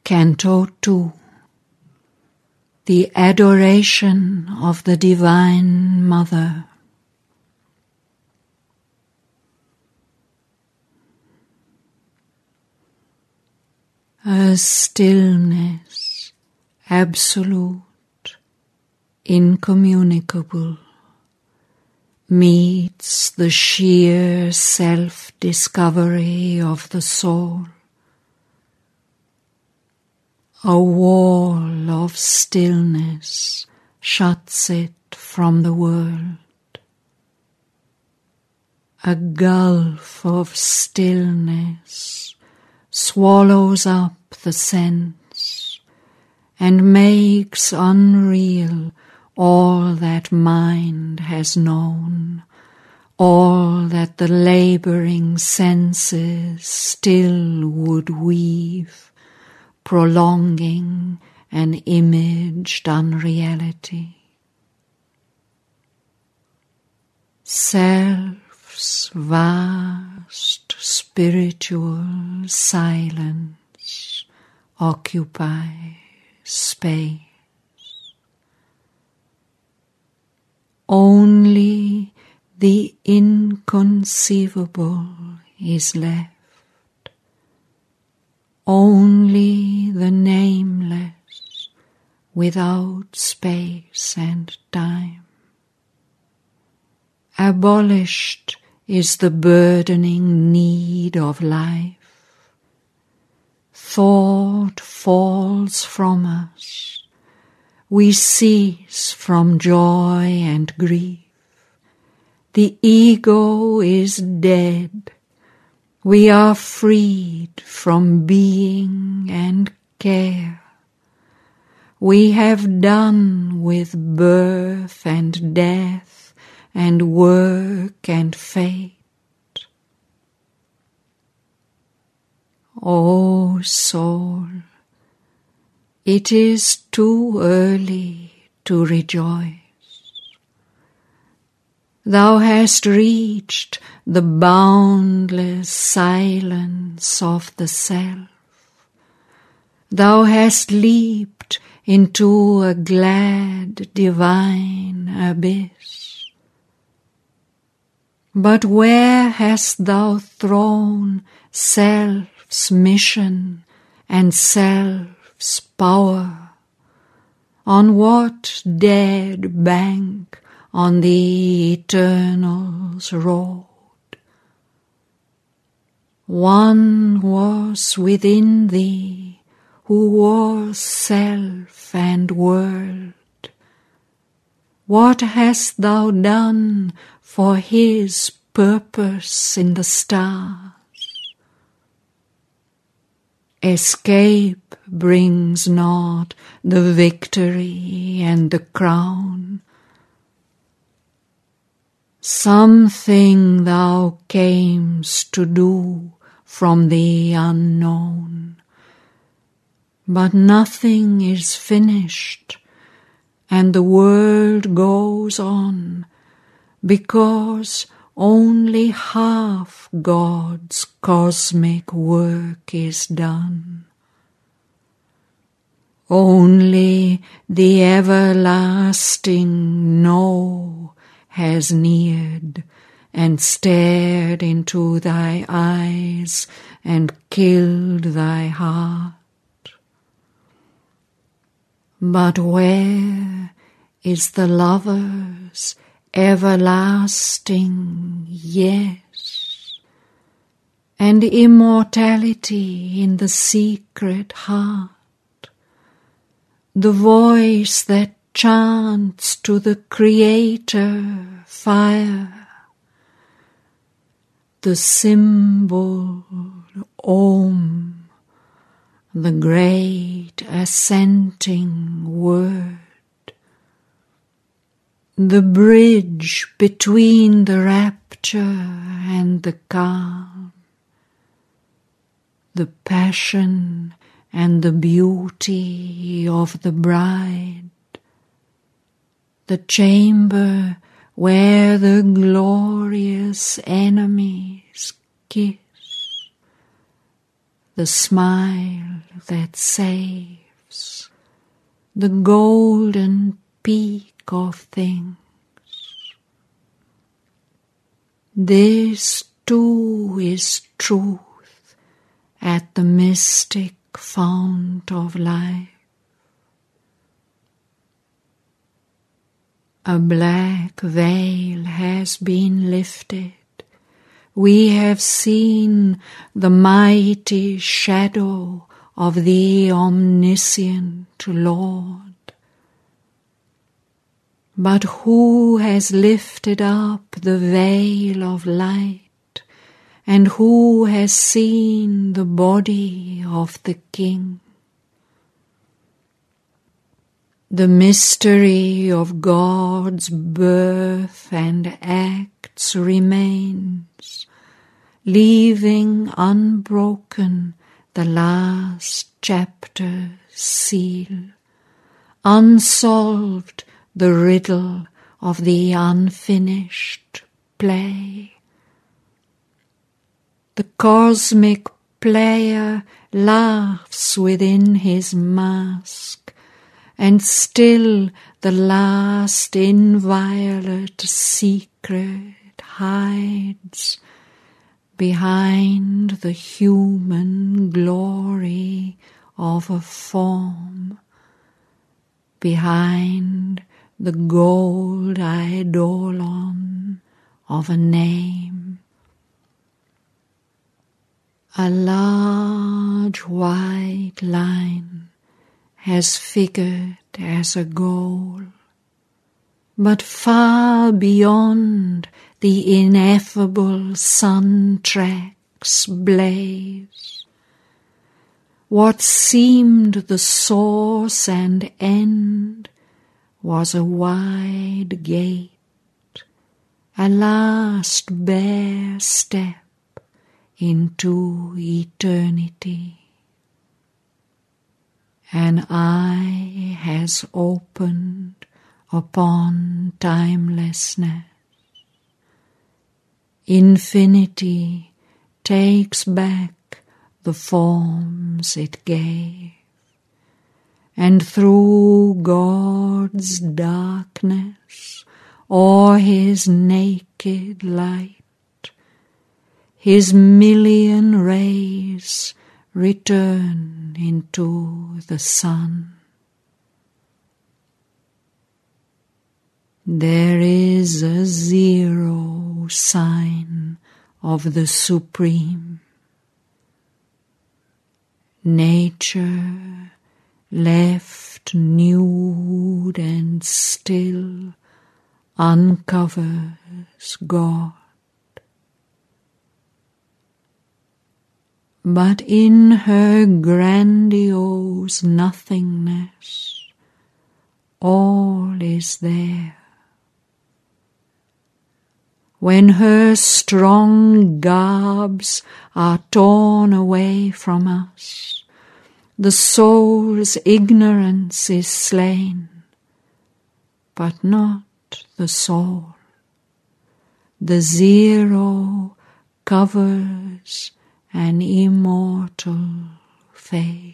Canto 2. The Adoration of the Divine Mother. A stillness absolute, incommunicable, meets the sheer self-discovery of the soul. A wall of stillness shuts it from the world. A gulf of stillness swallows up the sense and makes unreal all that mind has known, all that the laboring senses still would weave, prolonging an imaged unreality. Self's vast spiritual silence occupies space. Only the inconceivable is left. Only the nameless, without space and time. Abolished is the burdening need of life. Thought falls from us. We cease from joy and grief. The ego is dead. We are freed from being and care. We have done with birth and death and work and fate. O soul, it is too early to rejoice. Thou hast reached the boundless silence of the self. Thou hast leaped into a glad divine abyss. But where hast thou thrown self's mission and self's power? On what dead bank on the Eternal's road? One was within thee who was self and world. What hast thou done for his purpose in the stars? Escape brings not the victory and the crown. Something thou camest to do from the unknown, but nothing is finished, and the world goes on, because only half God's cosmic work is done. Only the everlasting No has neared and stared into thy eyes and killed thy heart. But where is the lover's everlasting yes, and immortality in the secret heart? The voice that chants to the Creator fire, the symbol Om, the great assenting word, the bridge between the rapture and the calm, the passion and the beauty of the bride, the chamber where the glorious enemies kiss, the smile that saves, the golden peak of things. This too is truth at the mystic fount of life. A black veil has been lifted. We have seen the mighty shadow of the omniscient Lord. But who has lifted up the veil of light, and who has seen the body of the King? The mystery of God's birth and acts remains, leaving unbroken the last chapter's seal, unsolved the riddle of the unfinished play. The cosmic player laughs within his mask, and still the last inviolate secret hides behind the human glory of a form, behind the gold eidolon of a name. A large white line has figured as a goal, but far beyond the ineffable sun track's blaze, what seemed the source and end was a wide gate, a last bare step into eternity. An eye has opened upon timelessness. Infinity takes back the forms it gave, and through God's darkness, or his naked light, his million rays return into the sun. There is a zero sign of the Supreme. Nature, left nude and still, uncovers God. But in her grandiose nothingness, all is there. When her strong garbs are torn away from us, the soul's ignorance is slain, but not the soul. The zero covers an immortal face.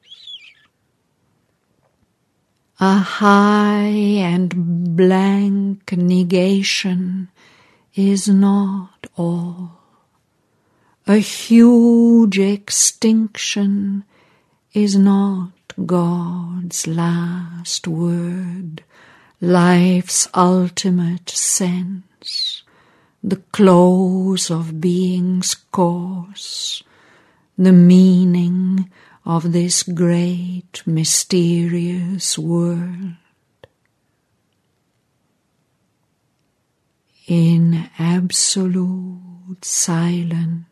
A high and blank negation is not all. A huge extinction is not God's last word, life's ultimate sense, the close of being's course, the meaning of this great mysterious world. In absolute silence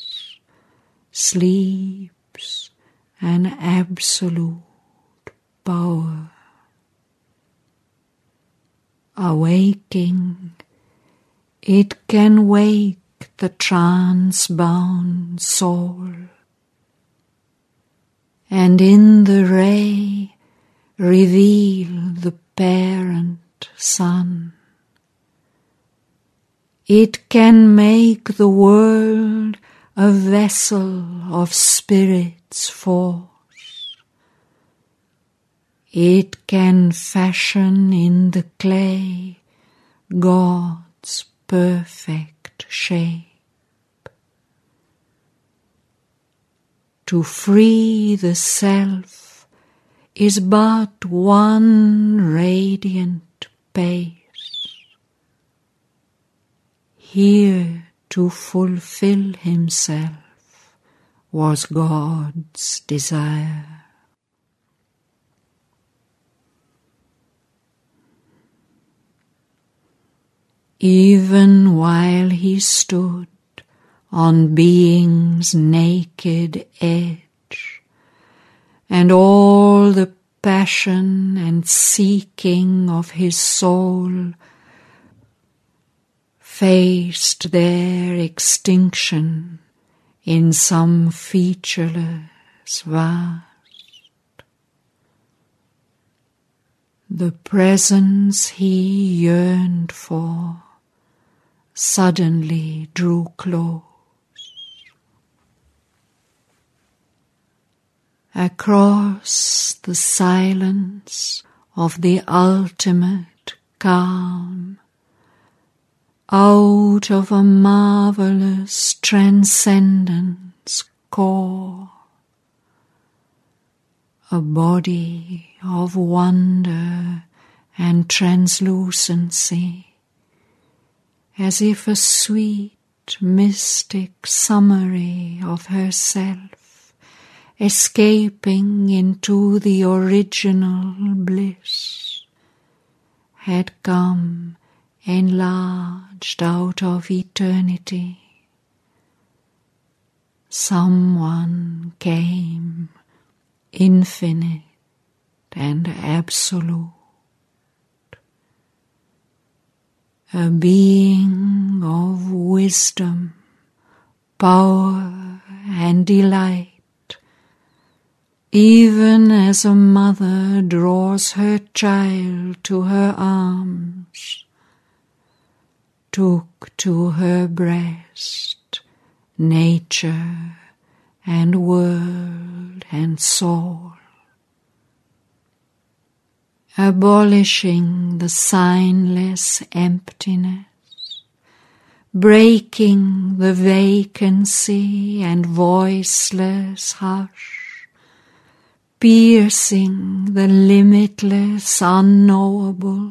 sleeps an absolute power. Awaking, it can wake the trance-bound soul, and in the ray reveal the parent sun. It can make the world a vessel of spirit's force. It can fashion in the clay God's perfect shape. To free the self is but one radiant pace. Here to fulfill himself was God's desire. Even while he stood on being's naked edge, and all the passion and seeking of his soul faced their extinction in some featureless vast, the presence he yearned for suddenly drew close. Across the silence of the ultimate calm, out of a marvelous transcendence core, a body of wonder and translucency, as if a sweet, mystic summary of herself escaping into the original bliss, had come enlarged out of eternity. Someone came, infinite and absolute, a being of wisdom, power and delight, even as a mother draws her child to her arms, took to her breast nature and world and soul, abolishing the signless emptiness, breaking the vacancy and voiceless hush, piercing the limitless unknowable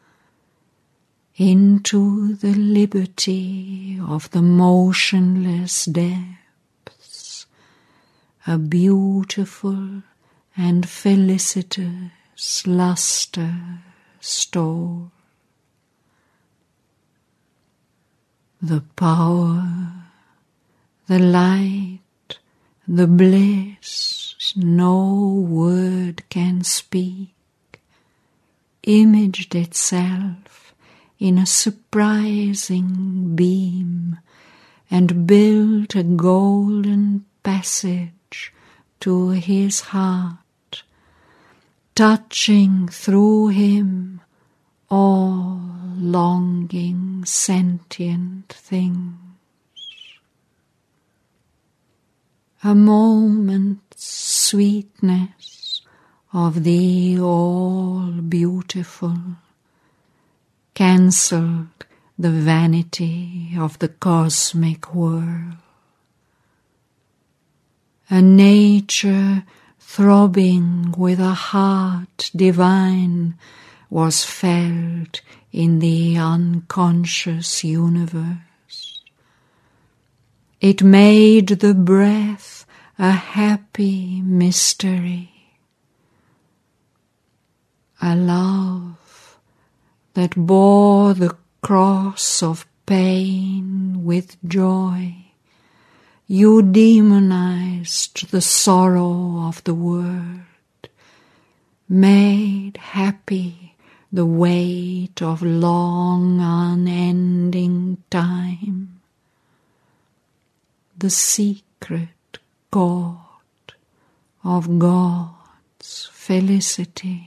into the liberty of the motionless depths, a beautiful and felicitous luster stole. The power, the light, the bliss no word can speak, imaged itself in a surprising beam and built a golden passage to his heart, touching through him all longing sentient things. A moment's sweetness of the all-beautiful cancelled the vanity of the cosmic whirl. A nature throbbing with a heart divine was felt in the unconscious universe. It made the breath a happy mystery, a love that bore the cross of pain with joy. You demonized the sorrow of the world, made happy the weight of long unending time. The secret chord of God's felicity,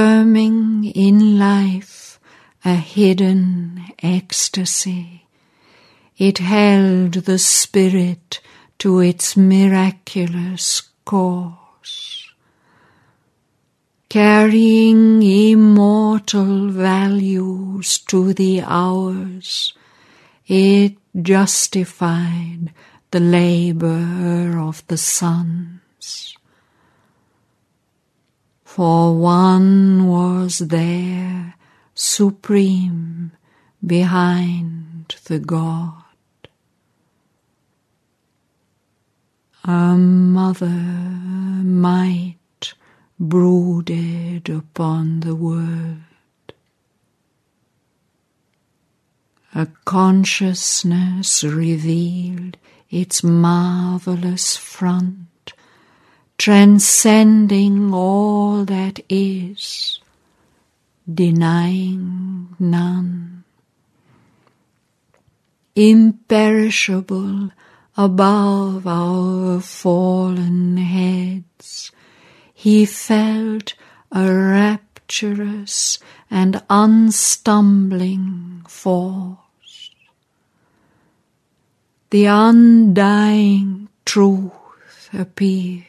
affirming in life a hidden ecstasy it held the spirit to its miraculous course, carrying immortal values to the hours. It justified the labor of the suns. For one was there supreme behind the God. A mother might brooded upon the world. A consciousness revealed its marvelous front, transcending all that is, denying none. Imperishable above our fallen heads, he felt a rapturous and unstumbling force. The undying truth appeared,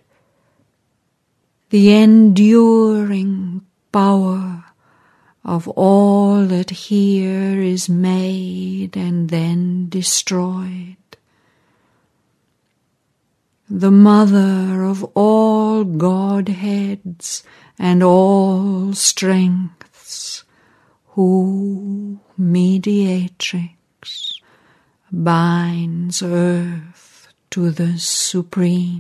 the enduring power of all that here is made and then destroyed. The mother of all Godheads and all strengths, who, mediatrix, binds earth to the supreme.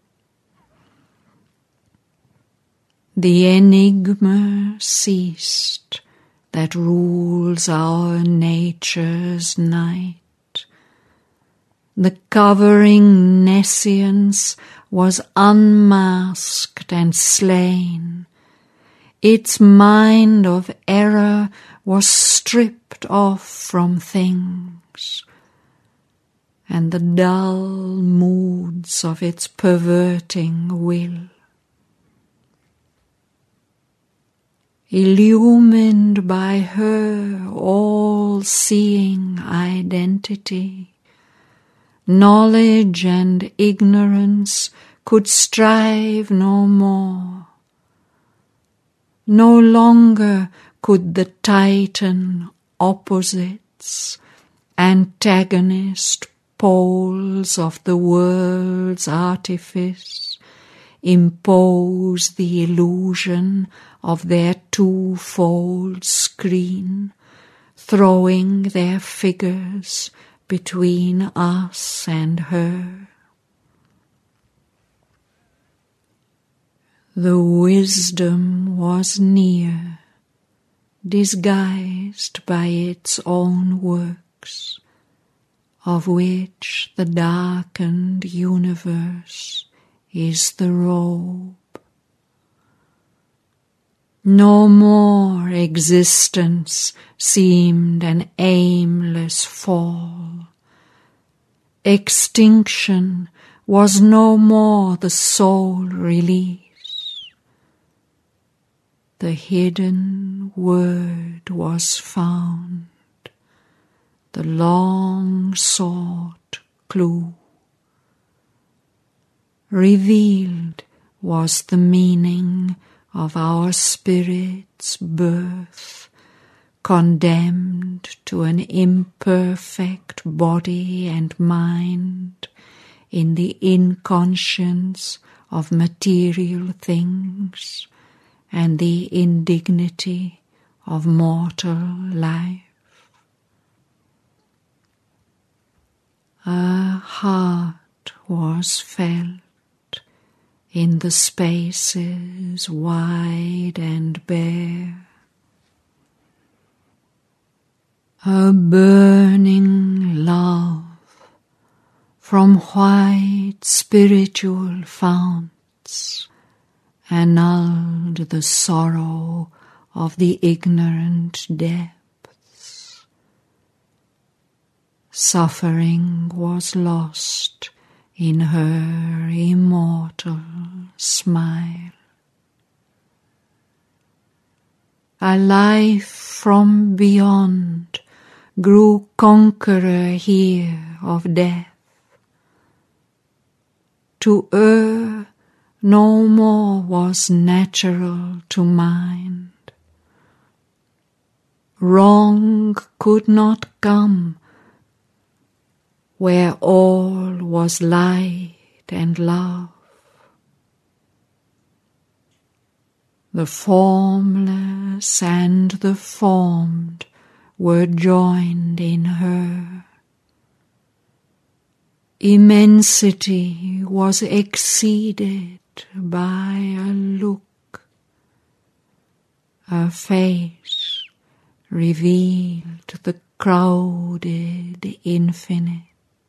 The enigma ceased that rules our nature's night. The covering nescience was unmasked and slain. Its mind of error was stripped off from things, and the dull moods of its perverting will. Illumined by her all-seeing identity, knowledge and ignorance could strive no more. No longer could the Titan opposites, antagonist poles of the world's artifice, impose the illusion of their twofold screen, throwing their figures between us and her. The wisdom was near, disguised by its own works, of which the darkened universe is the robe. No more existence seemed an aimless fall. Extinction was no more the sole release. The hidden word was found, the long-sought clue. Revealed was the meaning of our spirit's birth, condemned to an imperfect body and mind in the inconscience of material things and the indignity of mortal life. A heart was felt in the spaces wide and bare, a burning love from white spiritual founts annulled the sorrow of the ignorant depths. Suffering was lost in her immortal smile. A life from beyond grew conqueror here of death. To err no more was natural to mind. Wrong could not come where all was light and love. The formless and the formed were joined in her. Immensity was exceeded by a look. Her face revealed the crowded infinite.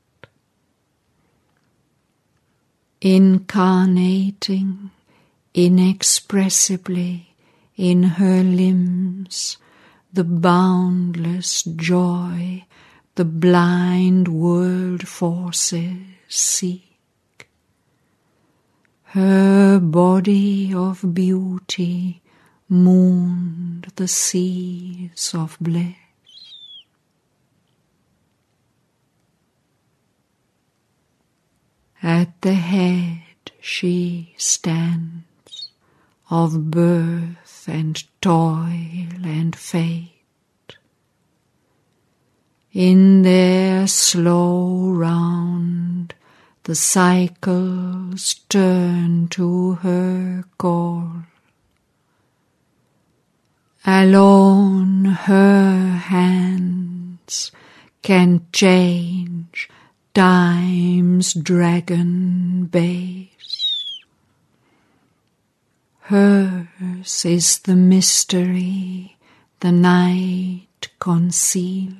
Incarnating inexpressibly in her limbs the boundless joy the blind world forces seek. Her body of beauty mooned the seas of bliss. At the head she stands of birth and toil and fate. In their slow round the cycles turn to her call. Alone her hands can change time's dragon base. Hers is the mystery the night conceals.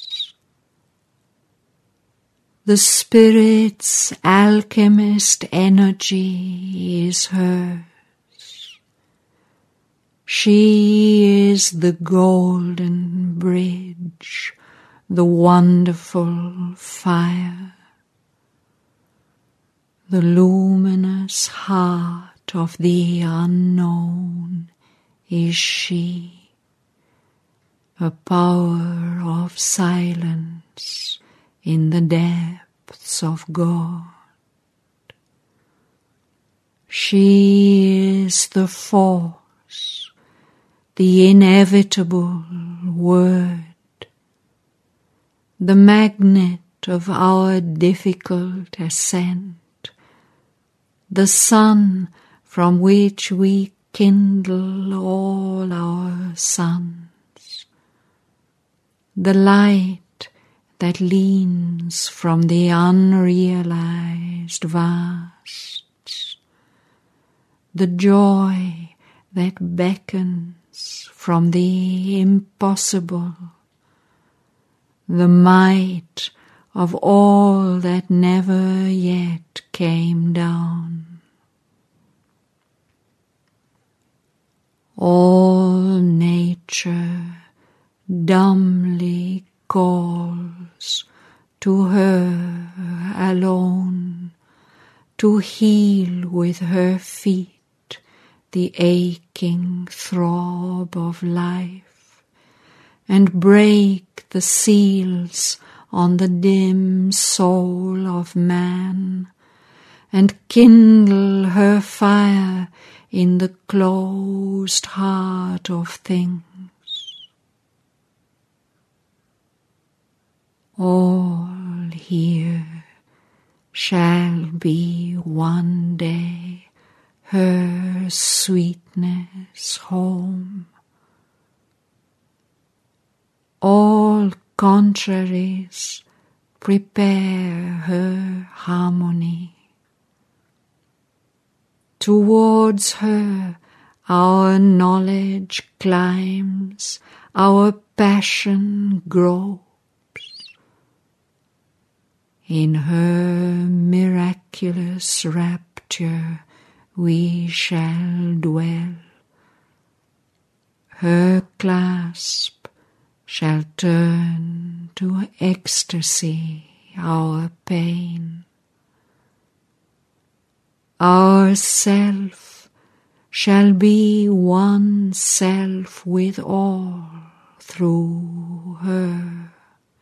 The spirit's alchemist energy is hers. She is the golden bridge, the wonderful fire, the luminous heart of the unknown is she, a power of silence in the depths of God. She is the force, the inevitable word, the magnet of our difficult ascent, the sun from which we kindle all our suns, the light that leans from the unrealized vasts, the joy that beckons from the impossible, the might of all that never yet came down. All nature dumbly calls to her alone, to heal with her feet the aching throb of life, and break the seals on the dim soul of man, and kindle her fire in the closed heart of things. All here shall be one day her sweetness home. All contraries prepare her harmony. Towards her our knowledge climbs, our passion grows. In her miraculous rapture we shall dwell. Her clasp shall turn to ecstasy our pain. Our self shall be one self with all through her.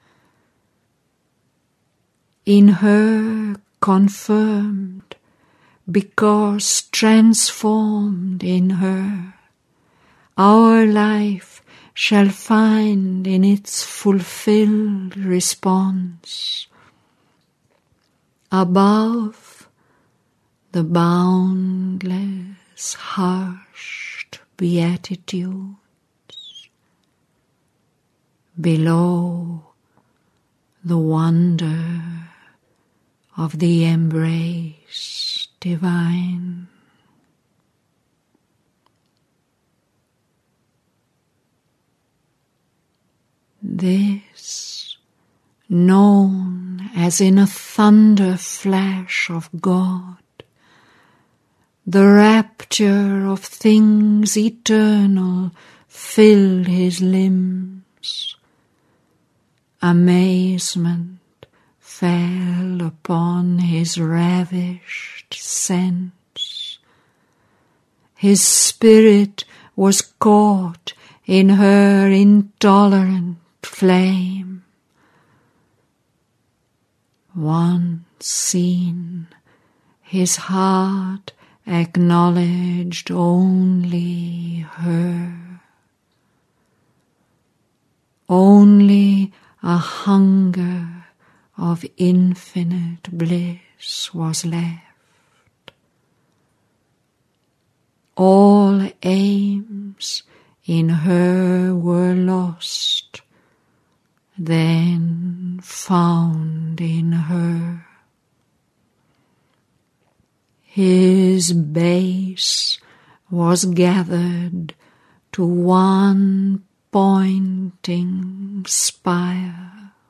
in her confirmed, because transformed in her, our life shall find in its fulfilled response, above the boundless hushed beatitudes, below the wonder of the embrace divine. This, known as in a thunder flash of God, the rapture of things eternal filled his limbs. Amazement fell upon his ravished sense. His spirit was caught in her intolerant flame. Once seen, his heart acknowledged only her. Only a hunger of infinite bliss was left. All aims in her were lost, then found in her. His base was gathered to one pointing spire.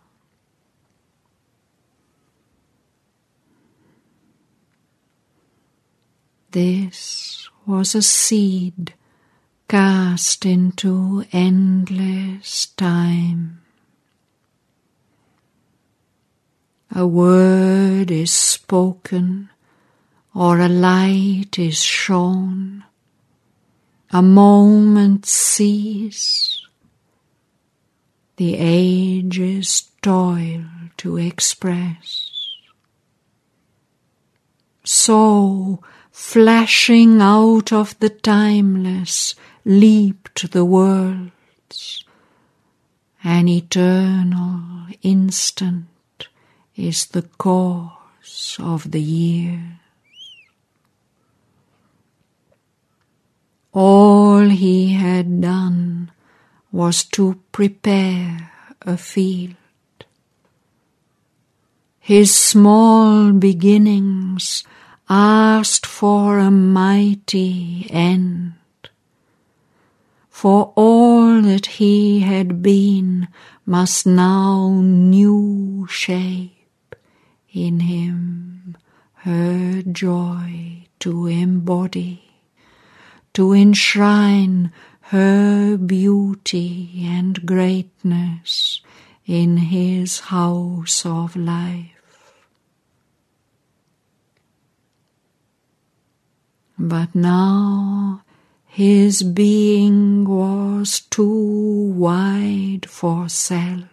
This was a seed cast into endless time. A word is spoken, or a light is shown. A moment cease. The ages toil to express. So, flashing out of the timeless, leaped the worlds. An eternal instant is the course of the years. All he had done was to prepare a field. His small beginnings asked for a mighty end. For all that he had been must now new shape in him her joy to embody, to enshrine her beauty and greatness in his house of life. But now his being was too wide for self.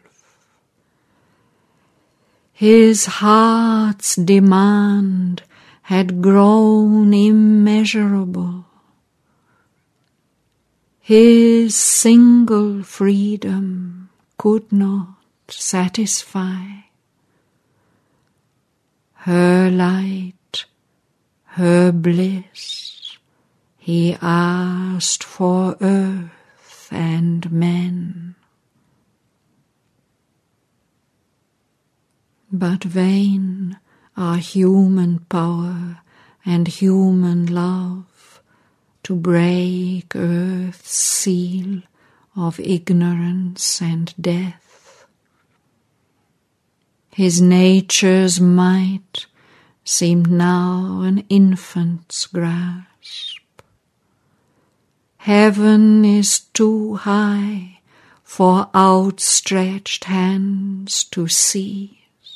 His heart's demand had grown immeasurable. His single freedom could not satisfy. Her light, her bliss, he asked for earth and men. But vain are human power and human love to break earth's seal of ignorance and death. His nature's might seemed now an infant's grasp. Heaven is too high for outstretched hands to seize.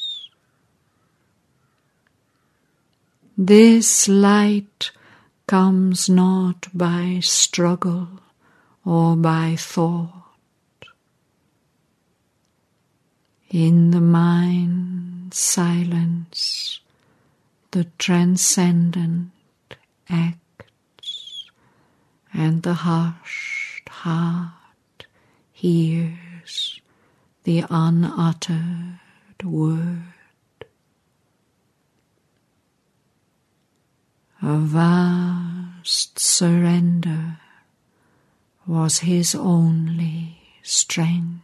This light comes not by struggle or by thought. In the mind silence, the transcendent acts, and the hushed heart hears the unuttered word. A vast surrender was his only strength.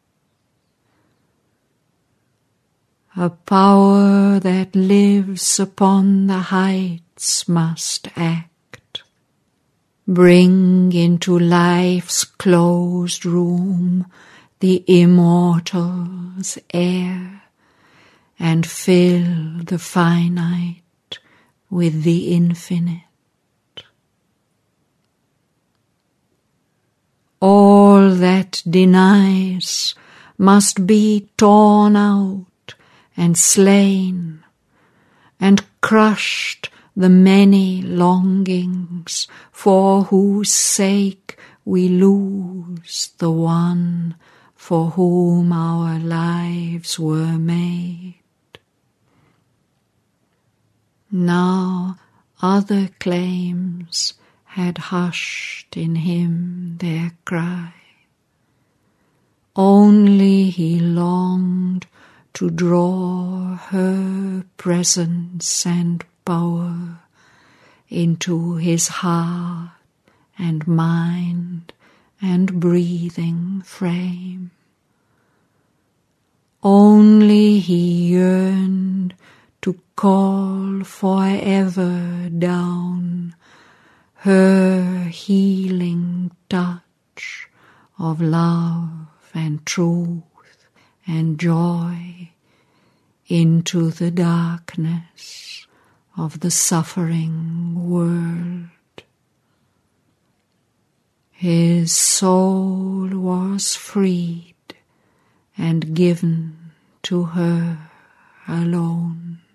A power that lives upon the heights must act, bring into life's closed room the immortal's air, and fill the finite with the infinite. All that denies must be torn out and slain, and crushed the many longings for whose sake we lose the one for whom our lives were made. Now other claims had hushed in him their cry. Only he longed to draw her presence and power into his heart and mind and breathing frame. Only he yearned to call forever down her healing touch of love and truth and joy into the darkness of the suffering world. His soul was freed and given to her alone.